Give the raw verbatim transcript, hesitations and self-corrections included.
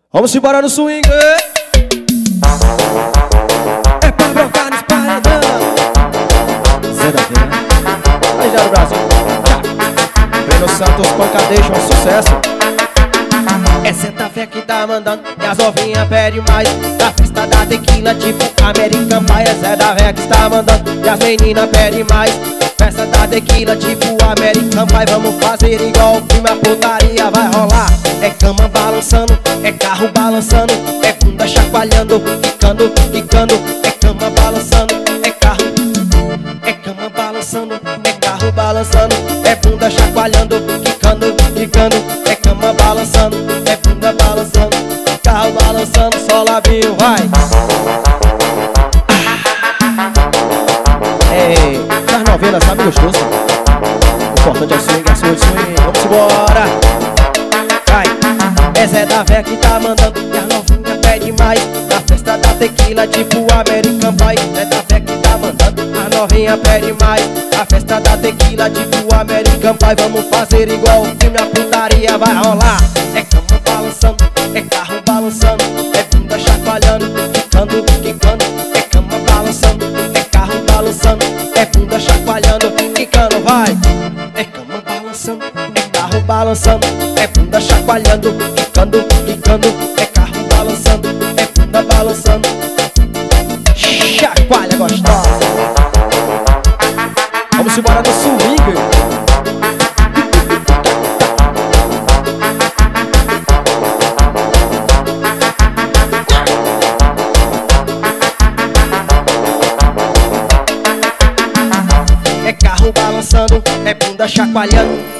Vamos embora no swing. É pra brocar nos paredão. Zé da Vega, aí já do Brasil. Breno Santos, pancadeixa, um sucesso. É Santa Fé que tá mandando e as novinhas pedem mais. Na festa da tequila tipo American Pie. É Zé da Vega que está mandando e as meninas pedem mais. Festa da tequila tipo American Pie. Vamos fazer igual o filme, a putaria vai rolar. É cama balançando, é carro balançando, é bunda chacoalhando, quicando, quicando. É cama balançando, é carro, é cama balançando, é carro balançando, é bunda chacoalhando, quicando, quicando. É cama balançando, é bunda balançando, carro balançando, só labinho, vai. Ei, nas novelas sabe gostoso. O importante é o swing, é swing, swing. Vamos embora. Vai. É Zé da Vega que tá mandando e as novinhas pedem mais. Na festa da tequila tipo American Pie. Zé da Vega que tá mandando, as novinhas pedem mais. Na festa da tequila tipo American Pie. Vamos fazer igual o filme, a putaria vai rolar. É cama balançando, é carro balançando, é bunda chacoalhando, quicando, quicando. É cama balançando, é carro balançando, é bunda chacoalhando, quicando, vai. É cama balançando, é carro balançando, é bunda chacoalhando, quicando, quicando. É carro balançando, é bunda balançando, chacoalha gostosa. Vamos embora no swing. É carro balançando, é bunda chacoalhando,